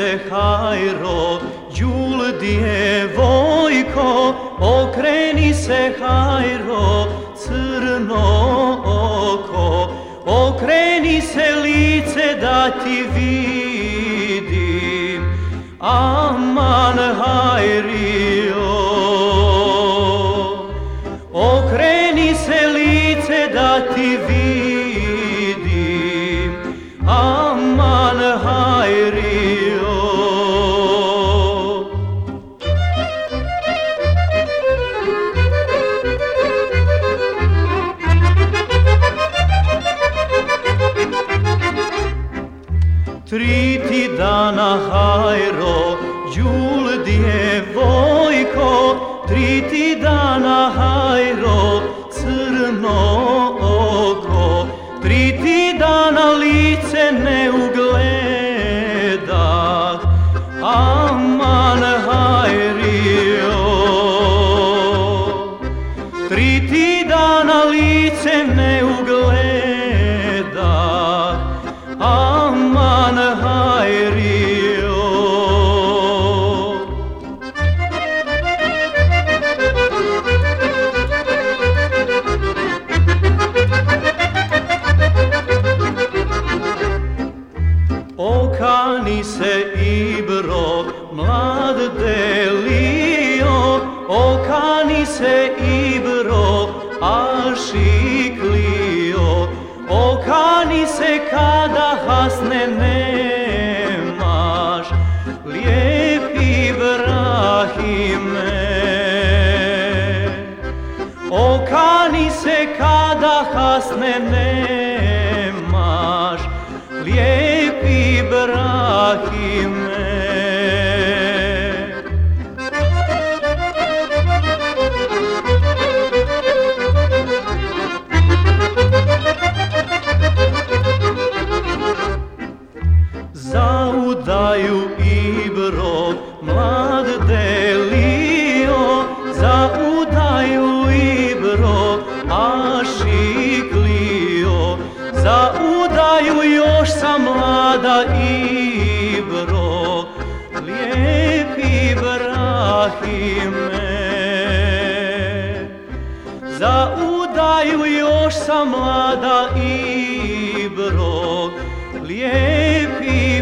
se hajro, Đul djevojko, okreni se hajro, crno oko, okreni se lice da ti vidim, aman hajrio. Okreni se lice da ti vidim, aman hajrio. Tri ti dana hajro, Đul djevojko, tri ti dana hajro, crno oko, tri ti dana lice ne ugledah, aman hajrio. Tri ti dana lice ne ugledah, aman hajrio. Okani se Ibro, mlad delio, okani se Ibro, ašiklio, okani se kada hasne nemaš, lijepi Ibrahime. Okani se kada hasne nemaš, lijepi Ibrahime. Za udaju Ibro, mlad delio, za udaju Ibro, ašiklio, za udaju još sam mlada Ibro, lijepi Ibrahime. Za udaju još sam mlada Ibro, lijepi